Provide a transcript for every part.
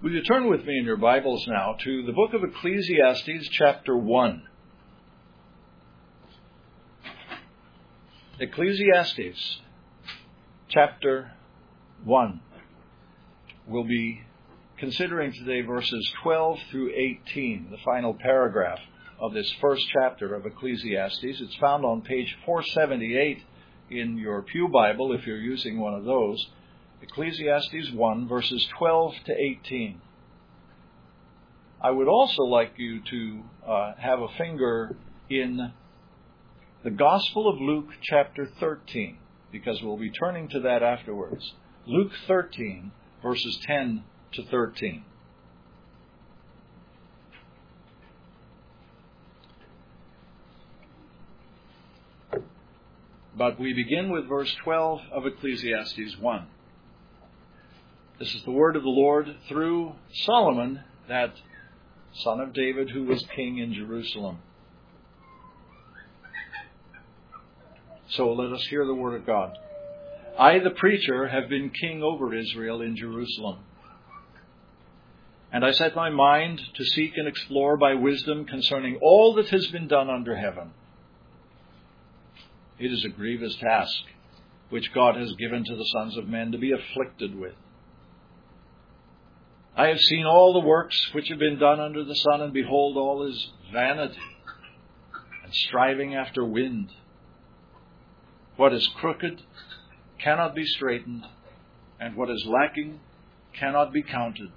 Will you turn with me in your Bibles now to the book of Ecclesiastes, chapter 1. Ecclesiastes, chapter 1. We'll be considering today verses 12 through 18, the final paragraph of this first chapter of Ecclesiastes. It's found on page 478 in your Pew Bible, if you're using one of those. Ecclesiastes 1, verses 12 to 18. I would also like you to have a finger in the Gospel of Luke, chapter 13, because we'll be turning to that afterwards. Luke 13, verses 10 to 13. But we begin with verse 12 of Ecclesiastes 1. This is the word of the Lord through Solomon, that son of David who was king in Jerusalem. So let us hear the word of God. I, the preacher, have been king over Israel in Jerusalem. And I set my mind to seek and explore by wisdom concerning all that has been done under heaven. It is a grievous task which God has given to the sons of men to be afflicted with. I have seen all the works which have been done under the sun, and behold, all is vanity and striving after wind. What is crooked cannot be straightened, and what is lacking cannot be counted.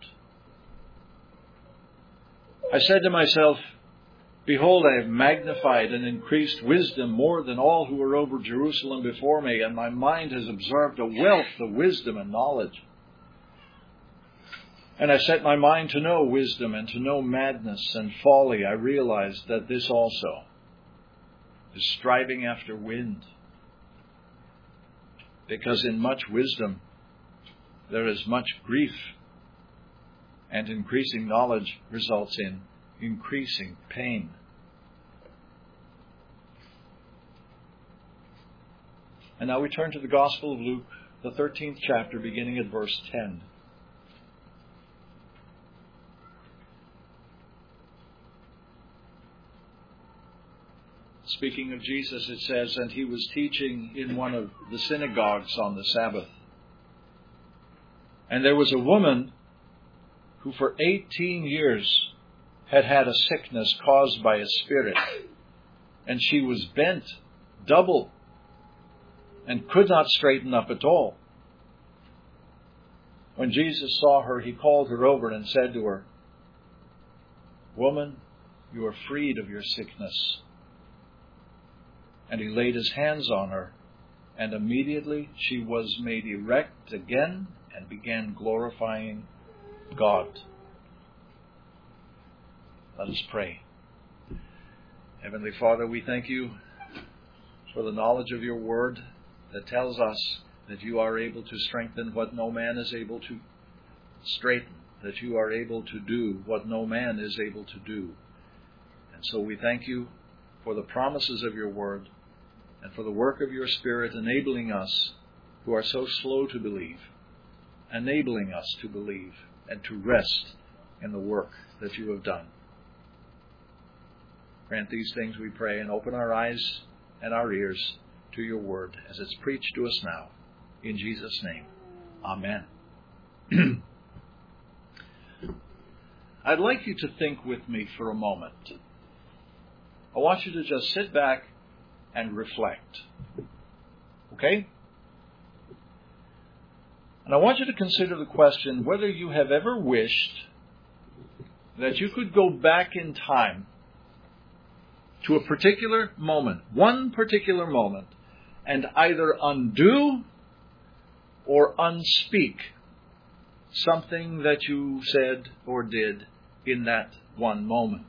I said to myself, behold, I have magnified and increased wisdom more than all who were over Jerusalem before me, and my mind has observed a wealth of wisdom and knowledge. And I set my mind to know wisdom and to know madness and folly. I realized that this also is striving after wind. Because in much wisdom there is much grief, and increasing knowledge results in increasing pain. And now we turn to the Gospel of Luke, the 13th chapter, beginning at verse 10. Speaking of Jesus, it says, and he was teaching in one of the synagogues on the Sabbath. And there was a woman who for 18 years had had a sickness caused by a spirit. And she was bent double and could not straighten up at all. When Jesus saw her, he called her over and said to her, Woman, you are freed of your sickness. And he laid his hands on her, and immediately she was made erect again and began glorifying God. Let us pray. Heavenly Father, we thank you for the knowledge of your word that tells us that you are able to strengthen what no man is able to straighten, that you are able to do what no man is able to do. And so we thank you for the promises of your word, and for the work of your Spirit enabling us, who are so slow to believe, enabling us to believe and to rest in the work that you have done. Grant these things, we pray, and open our eyes and our ears to your word as it's preached to us now. In Jesus' name, amen. I'd like you to think with me for a moment. I want you to just sit back and reflect. Okay? And I want you to consider the question whether you have ever wished that you could go back in time to a particular moment, one particular moment, and either undo or unspeak something that you said or did in that one moment.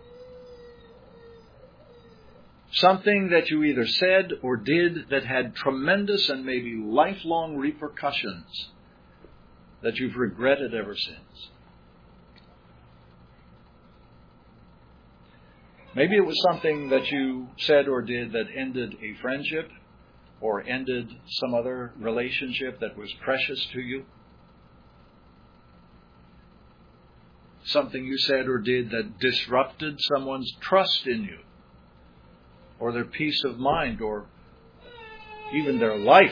Something that you either said or did that had tremendous and maybe lifelong repercussions that you've regretted ever since. Maybe it was something that you said or did that ended a friendship or ended some other relationship that was precious to you. something you said or did that disrupted someone's trust in you, or their peace of mind, or even their life.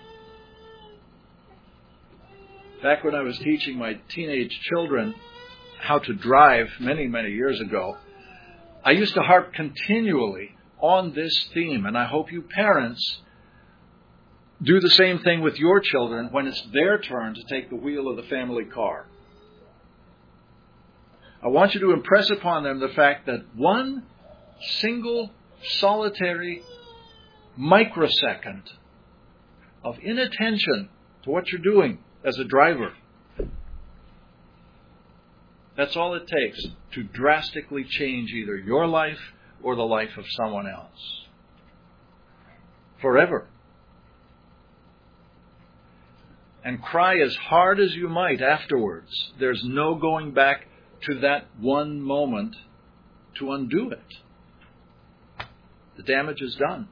Back when I was teaching my teenage children how to drive many, many years ago, I used to harp continually on this theme, and I hope you parents do the same thing with your children when it's their turn to take the wheel of the family car. I want you to impress upon them the fact that one single, solitary microsecond of inattention to what you're doing as a driver, that's all it takes to drastically change either your life or the life of someone else. Forever. And cry as hard as you might afterwards. There's no going back to that one moment to undo it. The damage is done.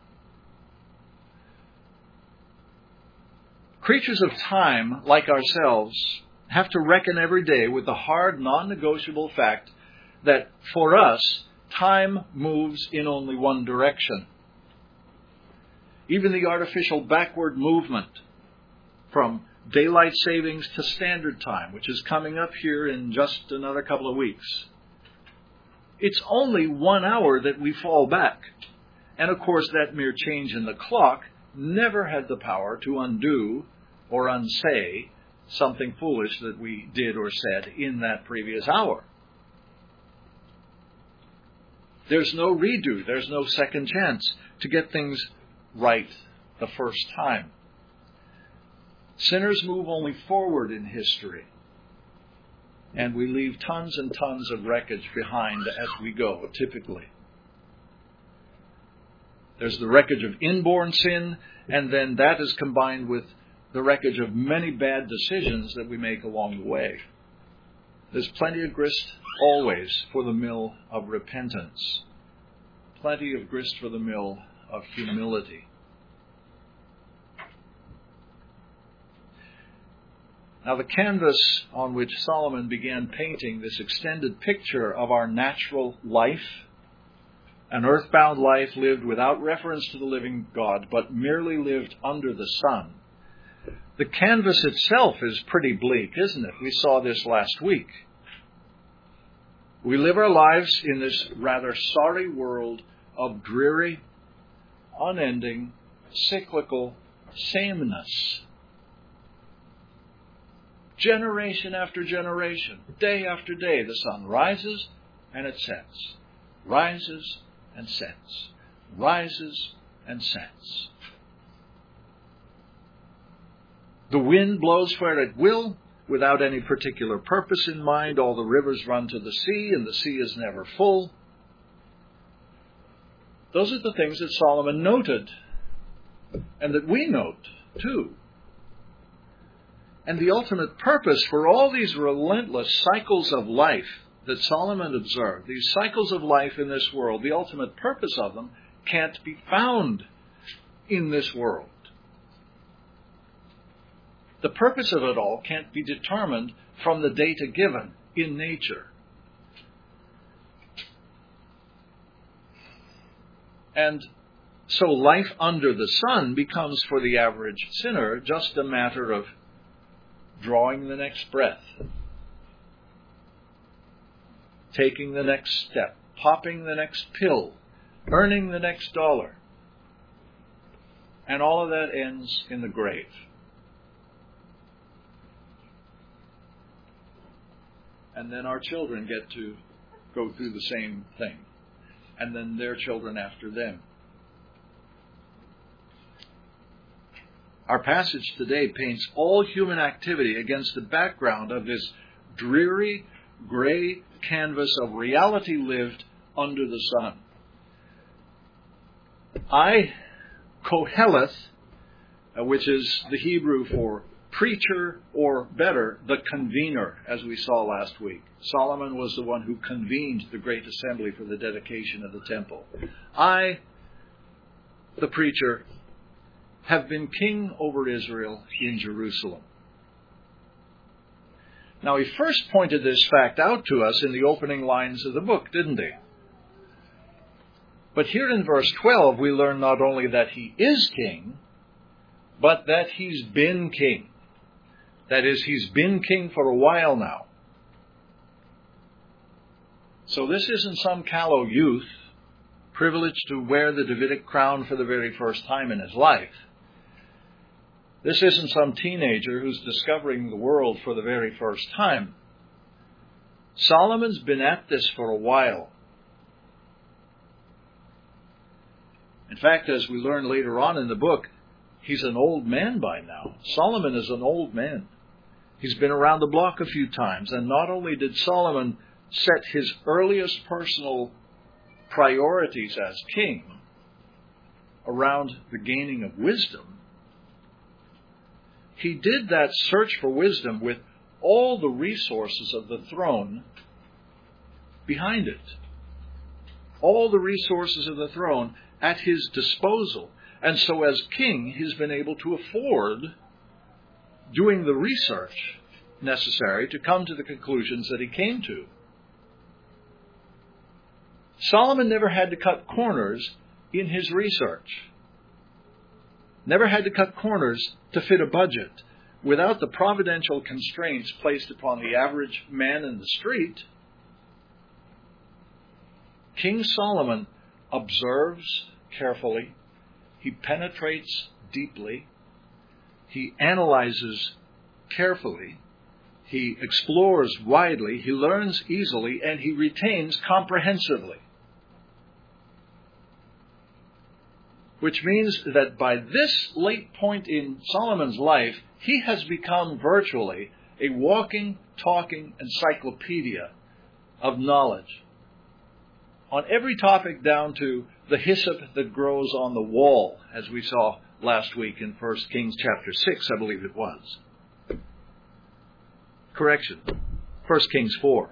Creatures of time, like ourselves, have to reckon every day with the hard, non-negotiable fact that for us, time moves in only one direction. Even the artificial backward movement from daylight savings to standard time, which is coming up here in just another couple of weeks. It's only 1 hour that we fall back. And of course, that mere change in the clock never had the power to undo or unsay something foolish that we did or said in that previous hour. There's no redo. There's no second chance to get things right the first time. Sinners move only forward in history, and we leave tons and tons of wreckage behind as we go, typically. There's the wreckage of inborn sin, and then that is combined with the wreckage of many bad decisions that we make along the way. There's plenty of grist always for the mill of repentance. Plenty of grist for the mill of humility. Now, the canvas on which Solomon began painting this extended picture of our natural life, an earthbound life lived without reference to the living God, but merely lived under the sun. The canvas itself is pretty bleak, isn't it? We saw this last week. We live our lives in this rather sorry world of dreary, unending, cyclical sameness. Generation after generation, day after day, the sun rises and it sets. Rises and sets. Rises and sets. The wind blows where it will, without any particular purpose in mind. All the rivers run to the sea, and the sea is never full. Those are the things that Solomon noted, and that we note, too. And the ultimate purpose for all these relentless cycles of life that Solomon observed, these cycles of life in this world, the ultimate purpose of them can't be found in this world. The purpose of it all can't be determined from the data given in nature. And so life under the sun becomes for the average sinner just a matter of drawing the next breath, taking the next step, popping the next pill, earning the next dollar. And all of that ends in the grave. And then our children get to go through the same thing. And then their children after them. Our passage today paints all human activity against the background of this dreary, gray canvas of reality lived under the sun. Koheleth, which is the Hebrew for preacher, or better, the convener, as we saw last week. Solomon was the one who convened the great assembly for the dedication of the temple. I, the preacher, have been king over Israel in Jerusalem. Now, he first pointed this fact out to us in the opening lines of the book, didn't he? But here in verse 12, we learn not only that he is king, but that he's been king. That is, he's been king for a while now. So this isn't some callow youth privileged to wear the Davidic crown for the very first time in his life. This isn't some teenager who's discovering the world for the very first time. Solomon's been at this for a while. In fact, as we learn later on in the book, he's an old man by now. Solomon is an old man. He's been around the block a few times, and not only did Solomon set his earliest personal priorities as king around the gaining of wisdom, he did that search for wisdom with all the resources of the throne behind it. All the resources of the throne at his disposal. And so as king, he's been able to afford doing the research necessary to come to the conclusions that he came to. Solomon never had to cut corners in his research. Never had to cut corners to fit a budget without the providential constraints placed upon the average man in the street. King Solomon observes carefully. He penetrates deeply. He analyzes carefully. He explores widely. He learns easily, and he retains comprehensively. Which means that by this late point in Solomon's life, he has become virtually a walking, talking encyclopedia of knowledge on every topic down to the hyssop that grows on the wall, as we saw last week in 1 Kings chapter 6, I believe it was. Correction, 1 Kings 4.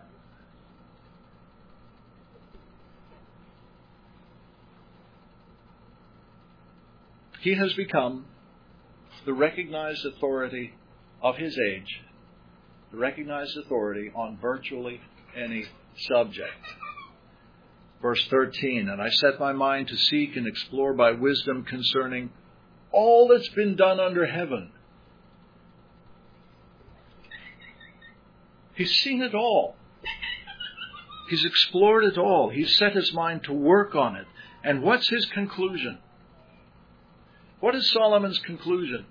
He has become the recognized authority of his age, the recognized authority on virtually any subject. Verse 13, and I set my mind to seek and explore by wisdom concerning all that's been done under heaven. He's seen it all. He's explored it all. He's set his mind to work on it. And what's his conclusion? What is Solomon's conclusion?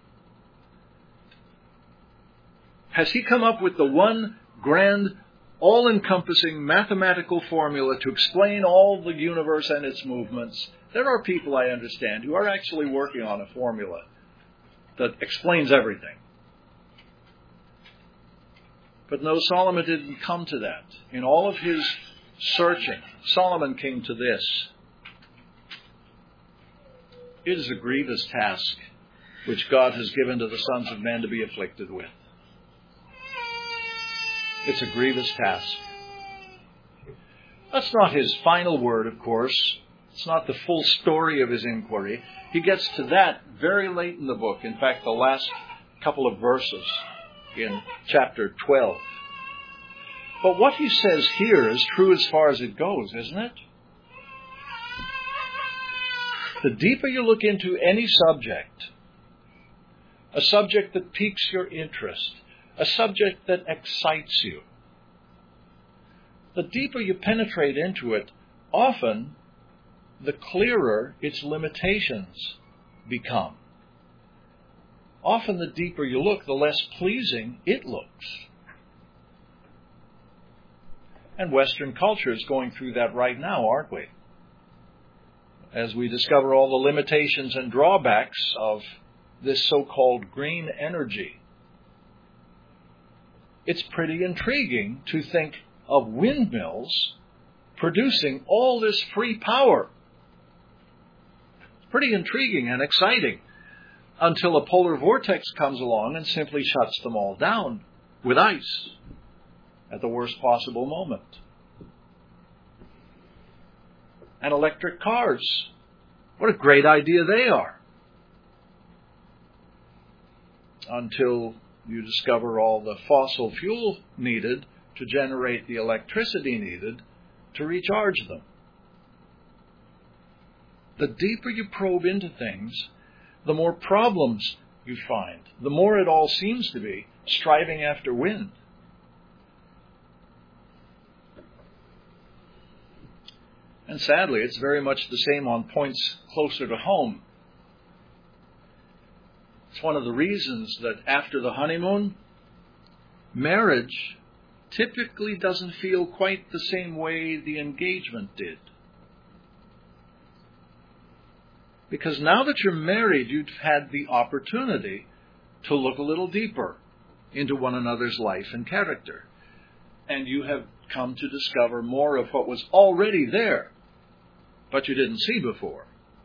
Has he come up with the one grand, all-encompassing mathematical formula to explain all the universe and its movements? There are people, I understand, who are actually working on a formula that explains everything. But no, Solomon didn't come to that. In all of his searching, Solomon came to this. It is a grievous task which God has given to the sons of men to be afflicted with. It's a grievous task. That's not his final word, of course. It's not the full story of his inquiry. He gets to that very late in the book. In fact, the last couple of verses in chapter 12. But what he says here is true as far as it goes, isn't it? The deeper you look into any subject, a subject that piques your interest, a subject that excites you, the deeper you penetrate into it, often the clearer its limitations become. Often the deeper you look, the less pleasing it looks. And Western culture is going through that right now, aren't we? As we discover all the limitations and drawbacks of this so-called green energy. It's pretty intriguing to think of windmills producing all this free power. It's pretty intriguing and exciting until a polar vortex comes along and simply shuts them all down with ice at the worst possible moment. And electric cars. What a great idea they are. Until You discover all the fossil fuel needed to generate the electricity needed to recharge them. The deeper you probe into things, the more problems you find, the more it all seems to be striving after wind. And sadly, it's very much the same on points closer to home. It's one of the reasons that after the honeymoon, marriage typically doesn't feel quite the same way the engagement did. Because now that you're married, you've had the opportunity to look a little deeper into one another's life and character. And you have come to discover more of what was already there, but you didn't see before.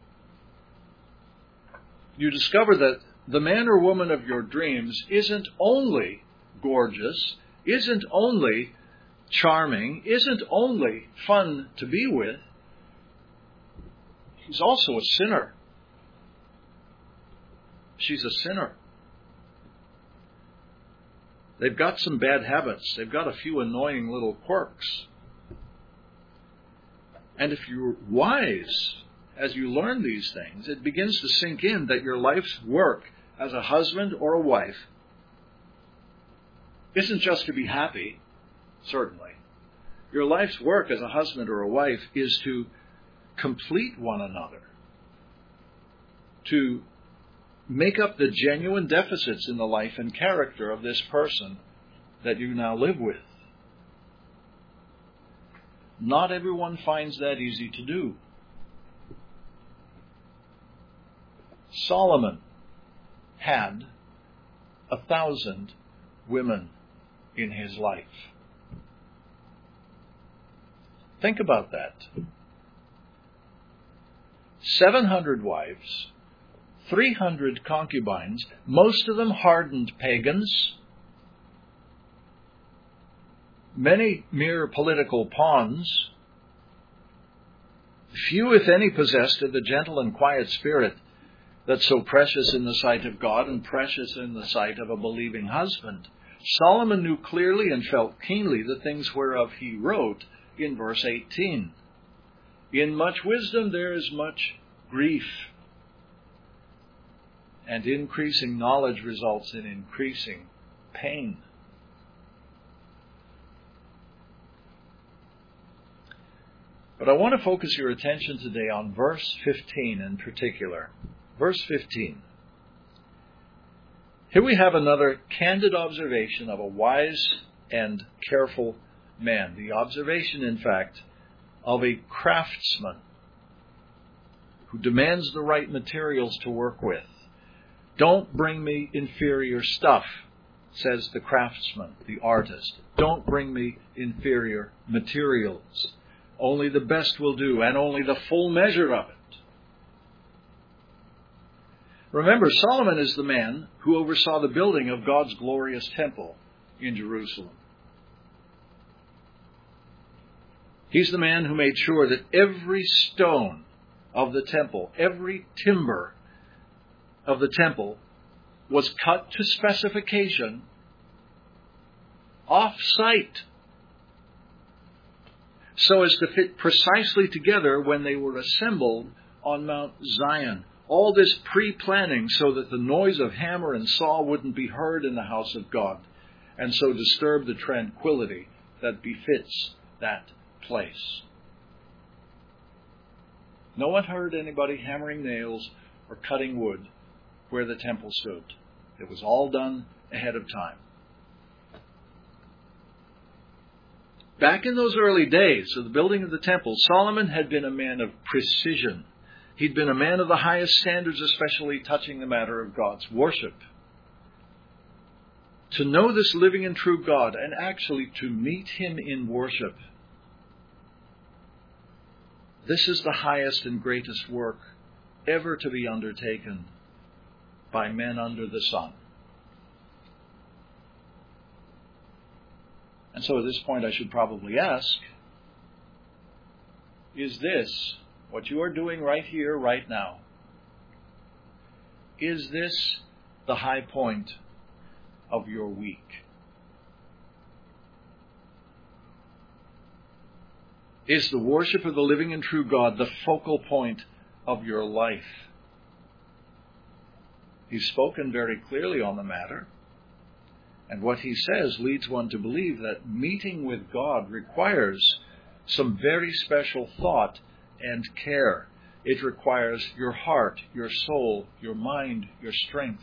You discover that the man or woman of your dreams isn't only gorgeous, isn't only charming, isn't only fun to be with. He's also a sinner. She's a sinner. They've got some bad habits. They've got a few annoying little quirks. And if you're wise as you learn these things, it begins to sink in that your life's work as a husband or a wife isn't just to be happy, certainly. Your life's work as a husband or a wife is to complete one another, to make up the genuine deficits in the life and character of this person that you now live with. Not everyone finds that easy to do. Solomon had 1,000 women in his life. Think about that. 700 wives, 300 concubines, most of them hardened pagans, many mere political pawns, few, if any, possessed of the gentle and quiet spirit that's so precious in the sight of God and precious in the sight of a believing husband. Solomon knew clearly and felt keenly the things whereof he wrote in verse 18. In much wisdom there is much grief, and increasing knowledge results in increasing pain. But I want to focus your attention today on verse 15 in particular. Verse 15. Here we have another candid observation of a wise and careful man. The observation, in fact, of a craftsman who demands the right materials to work with. Don't bring me inferior stuff, says the craftsman, the artist. Don't bring me inferior materials. Only the best will do, and only the full measure of it. Remember, Solomon is the man who oversaw the building of God's glorious temple in Jerusalem. He's the man who made sure that every stone of the temple, every timber of the temple was cut to specification off-site so as to fit precisely together when they were assembled on Mount Zion. All this pre-planning so that the noise of hammer and saw wouldn't be heard in the house of God and so disturb the tranquility that befits that place. No one heard anybody hammering nails or cutting wood where the temple stood. It was all done ahead of time. Back in those early days of the building of the temple, Solomon had been a man of precision. He'd been a man of the highest standards, especially touching the matter of God's worship. To know this living and true God, and actually to meet Him in worship, this is the highest and greatest work ever to be undertaken by men under the sun. And so at this point I should probably ask, is this what you are doing right here, right now? Is this the high point of your week? Is the worship of the living and true God the focal point of your life? He's spoken very clearly on the matter. And what he says leads one to believe that meeting with God requires some very special thought and care. It requires your heart, your soul, your mind, your strength.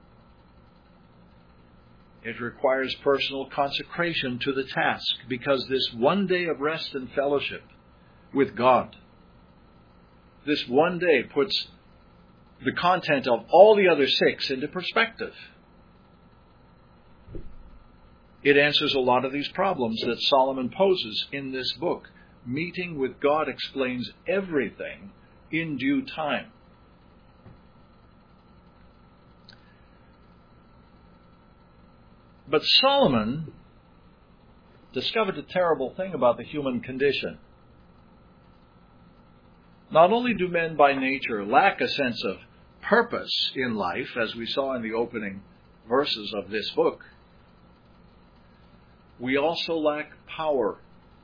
It requires personal consecration to the task, because this one day of rest and fellowship with God, this one day puts the content of all the other 6 into perspective. It answers a lot of these problems that Solomon poses in this book. Meeting with God explains everything in due time. But Solomon discovered a terrible thing about the human condition. Not only do men by nature lack a sense of purpose in life, as we saw in the opening verses of this book, we also lack power.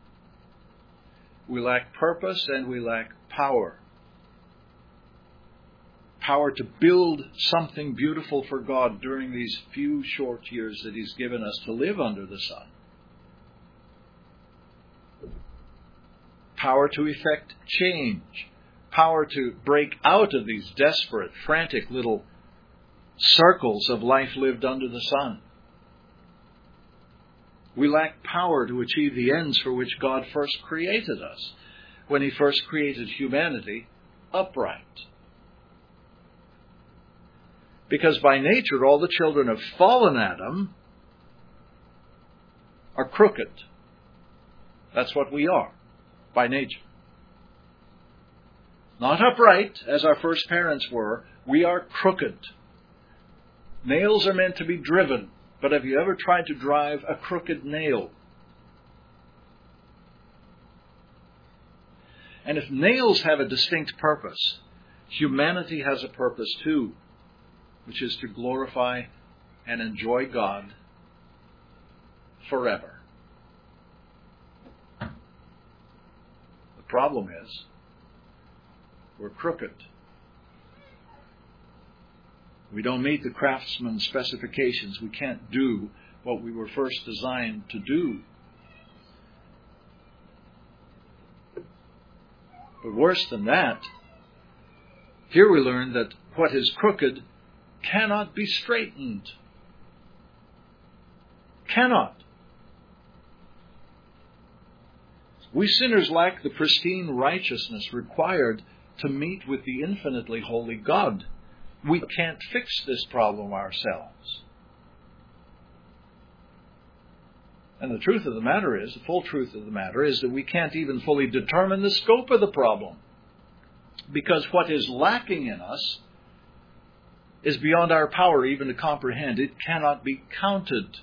We lack purpose and we lack power. Power to build something beautiful for God during these few short years that He's given us to live under the sun. Power to effect change. Power to break out of these desperate, frantic little circles of life lived under the sun. We lack power to achieve the ends for which God first created us, when He first created humanity upright. Because by nature, all the children of fallen Adam are crooked. That's what we are, by nature. Not upright, as our first parents were. We are crooked. Nails are meant to be driven, but have you ever tried to drive a crooked nail? And if nails have a distinct purpose, humanity has a purpose too, which is to glorify and enjoy God forever. The problem is, we're crooked. We don't meet the craftsman's specifications. We can't do what we were first designed to do. But worse than that, here we learn that what is crooked cannot be straightened. Cannot. We sinners lack the pristine righteousness required to meet with the infinitely holy God. We can't fix this problem ourselves. And the truth of the matter is, the full truth of the matter is that we can't even fully determine the scope of the problem. Because what is lacking in us is beyond our power even to comprehend. It cannot be counted,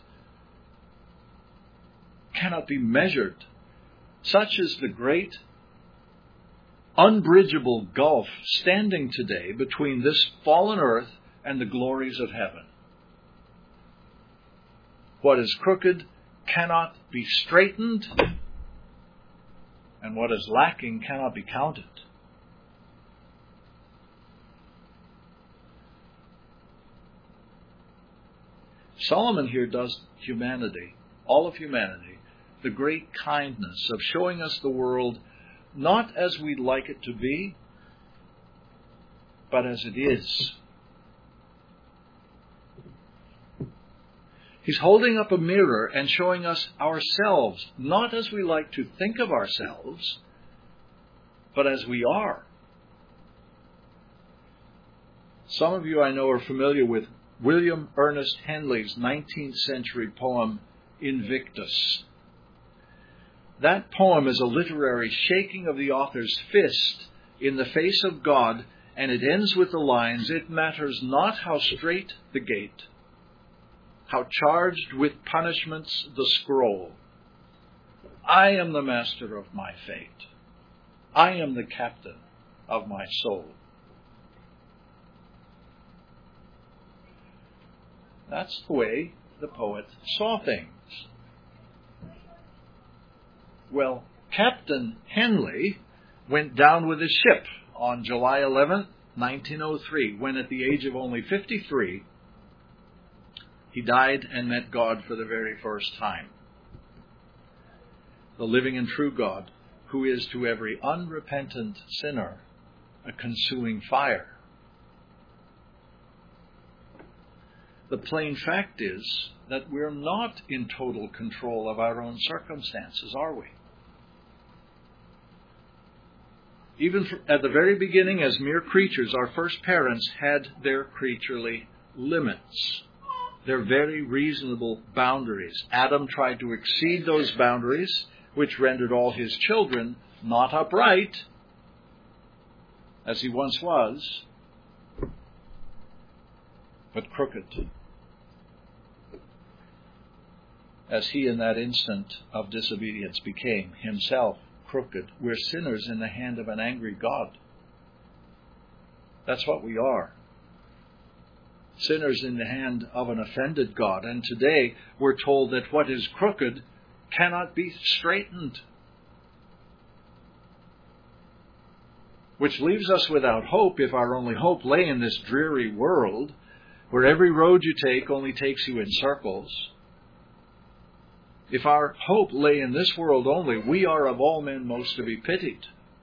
cannot be measured. Such is the great, unbridgeable gulf standing today between this fallen earth and the glories of heaven. What is crooked cannot be straightened, and what is lacking cannot be counted. Solomon here does humanity, all of humanity, the great kindness of showing us the world not as we'd like it to be, but as it is. He's holding up a mirror and showing us ourselves, not as we like to think of ourselves, but as we are. Some of you I know are familiar with William Ernest Henley's 19th century poem, Invictus. That poem is a literary shaking of the author's fist in the face of God, and it ends with the lines, "It matters not how strait the gate, how charged with punishments the scroll. I am the master of my fate. I am the captain of my soul." That's the way the poet saw things. Well, Captain Henley went down with his ship on July 11th, 1903, when at the age of only 53, he died and met God for the very first time. The living and true God, who is to every unrepentant sinner a consuming fire. The plain fact is that we're not in total control of our own circumstances, are we? Even at the very beginning, as mere creatures, our first parents had their creaturely limits, their very reasonable boundaries. Adam tried to exceed those boundaries, which rendered all his children not upright, as he once was, but crooked, as he in that instant of disobedience became himself crooked. We're sinners in the hand of an angry God. That's what we are. Sinners in the hand of an offended God. And today we're told that what is crooked cannot be straightened, which leaves us without hope if our only hope lay in this dreary world where every road you take only takes you in circles. If our hope lay in this world only, we are of all men most to be pitied.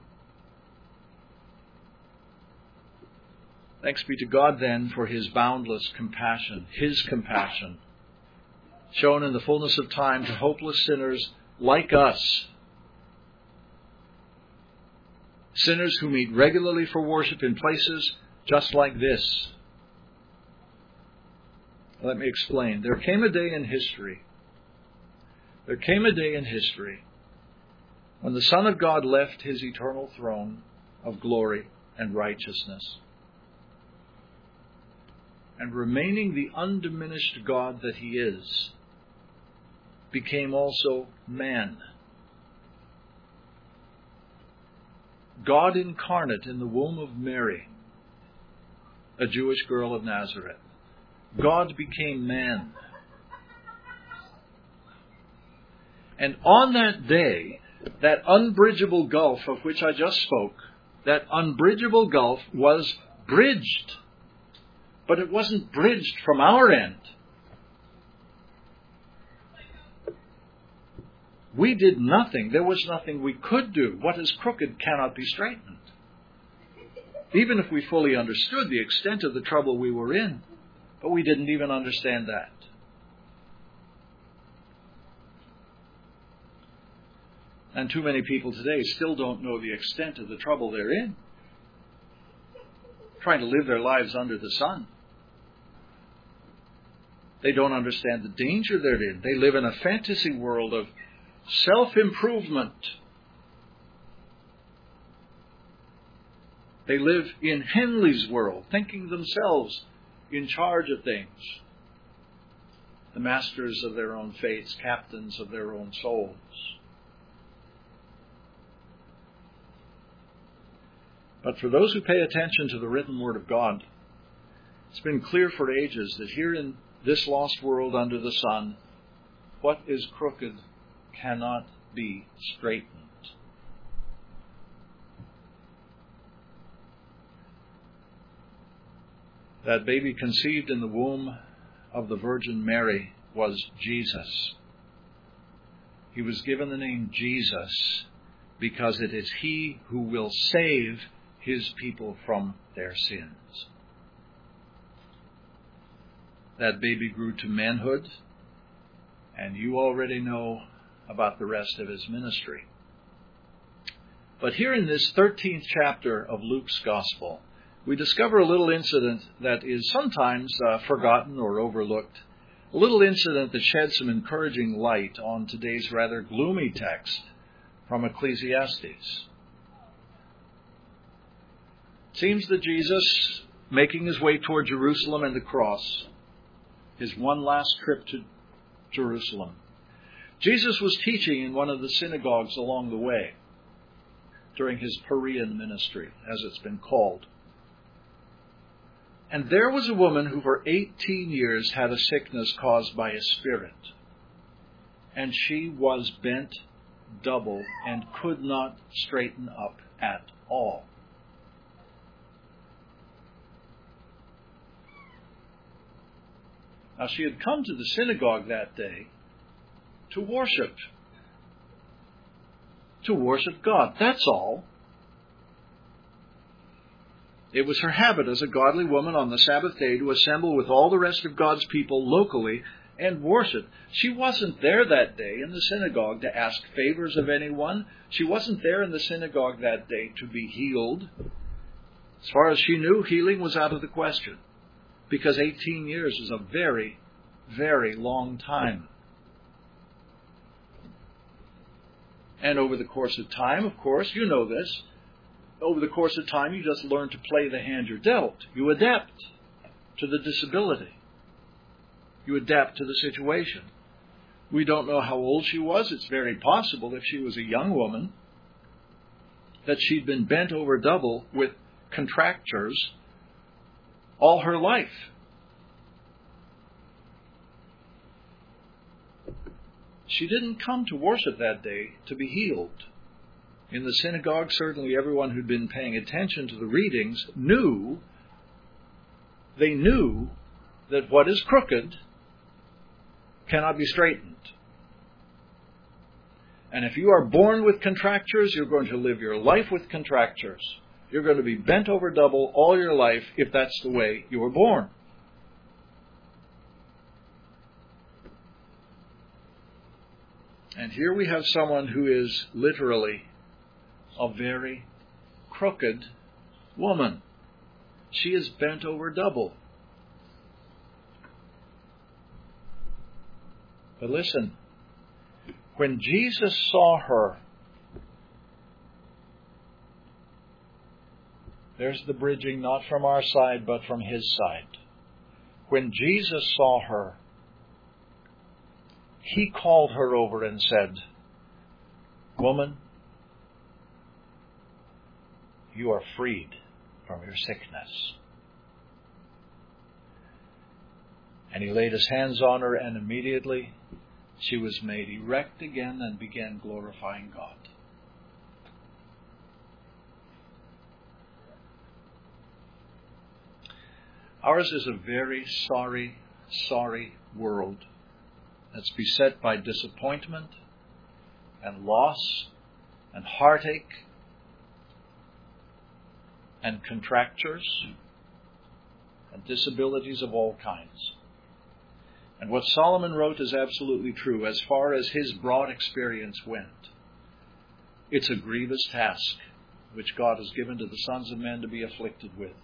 Thanks be to God then for His boundless compassion, His compassion, shown in the fullness of time to hopeless sinners like us. Sinners who meet regularly for worship in places just like this. Let me explain. There came a day in history when the Son of God left His eternal throne of glory and righteousness, and remaining the undiminished God that He is, became also man. God incarnate in the womb of Mary, a Jewish girl of Nazareth. God became man. And on that day, that unbridgeable gulf of which I just spoke, that unbridgeable gulf was bridged. But it wasn't bridged from our end. We did nothing. There was nothing we could do. What is crooked cannot be straightened. Even if we fully understood the extent of the trouble we were in. But we didn't even understand that. And too many people today still don't know the extent of the trouble they're in. Trying to live their lives under the sun. They don't understand the danger they're in. They live in a fantasy world of self-improvement. They live in Henley's world, thinking themselves in charge of things. The masters of their own fates, captains of their own souls. But for those who pay attention to the written Word of God, it's been clear for ages that here in this lost world under the sun, what is crooked cannot be straightened. That baby conceived in the womb of the Virgin Mary was Jesus. He was given the name Jesus because it is He who will save His people from their sins. That baby grew to manhood, and you already know about the rest of His ministry. But here in this 13th chapter of Luke's Gospel, we discover a little incident that is sometimes forgotten or overlooked. A little incident that sheds some encouraging light on today's rather gloomy text from Ecclesiastes. It seems that Jesus, making His way toward Jerusalem and the cross, his one last trip to Jerusalem, Jesus was teaching in one of the synagogues along the way during His Perean ministry, as it's been called. And there was a woman who for 18 years had a sickness caused by a spirit. And she was bent double and could not straighten up at all. Now she had come to the synagogue that day to worship God. That's all. It was her habit as a godly woman on the Sabbath day to assemble with all the rest of God's people locally and worship. She wasn't there that day in the synagogue to ask favors of anyone. She wasn't there in the synagogue that day to be healed. As far as she knew, healing was out of the question, because 18 years is a very, very long time. And over the course of time, of course, you know this, over the course of time you just learn to play the hand you're dealt. You adapt to the disability. You adapt to the situation. We don't know how old she was. It's very possible, if she was a young woman, that she'd been bent over double with contractures all her life. She didn't come to worship that day to be healed. In the synagogue, certainly everyone who'd been paying attention to the readings knew that what is crooked cannot be straightened. And if you are born with contractures, you're going to live your life with contractures. You're going to be bent over double all your life if that's the way you were born. And here we have someone who is literally a very crooked woman. She is bent over double. But listen, when Jesus saw her, there's the bridging not from our side but from His side. When Jesus saw her, He called her over and said, "Woman, you are freed from your sickness." And He laid His hands on her, and immediately she was made erect again and began glorifying God. Ours is a very sorry, sorry world that's beset by disappointment and loss and heartache and contractures and disabilities of all kinds. And what Solomon wrote is absolutely true as far as his broad experience went. It's a grievous task which God has given to the sons of men to be afflicted with.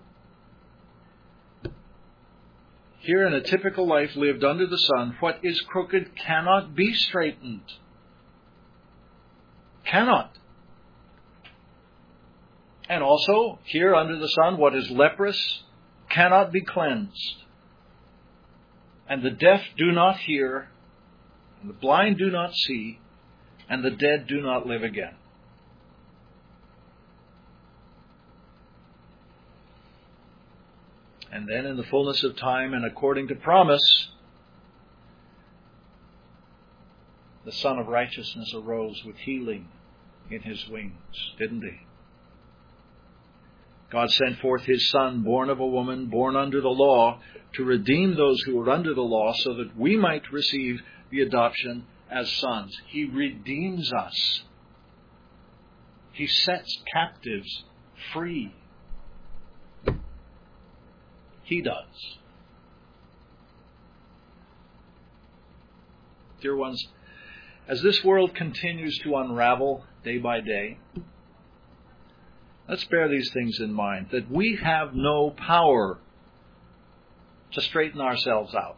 Here in a typical life lived under the sun, what is crooked cannot be straightened. Cannot. And also, here under the sun, what is leprous cannot be cleansed. And the deaf do not hear, and the blind do not see, and the dead do not live again. And then in the fullness of time and according to promise, the Son of Righteousness arose with healing in His wings, didn't He? God sent forth His Son, born of a woman, born under the law, to redeem those who were under the law so that we might receive the adoption as sons. He redeems us. He sets captives free. He does. Dear ones, as this world continues to unravel day by day, let's bear these things in mind, that we have no power to straighten ourselves out.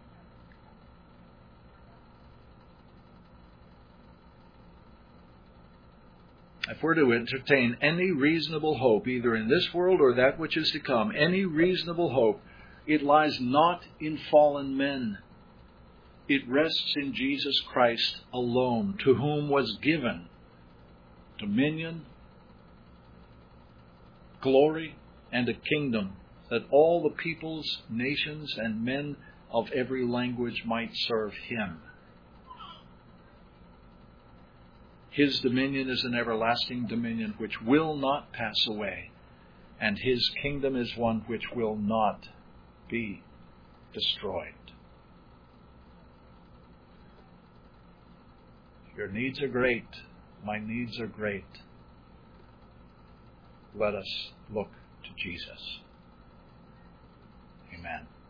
If we're to entertain any reasonable hope, either in this world or that which is to come, any reasonable hope, it lies not in fallen men. It rests in Jesus Christ alone, to whom was given dominion, glory, and a kingdom that all the peoples, nations, and men of every language might serve him. His dominion is an everlasting dominion which will not pass away, and his kingdom is one which will not be destroyed. Your needs are great. My needs are great. Let us look to Jesus. Amen.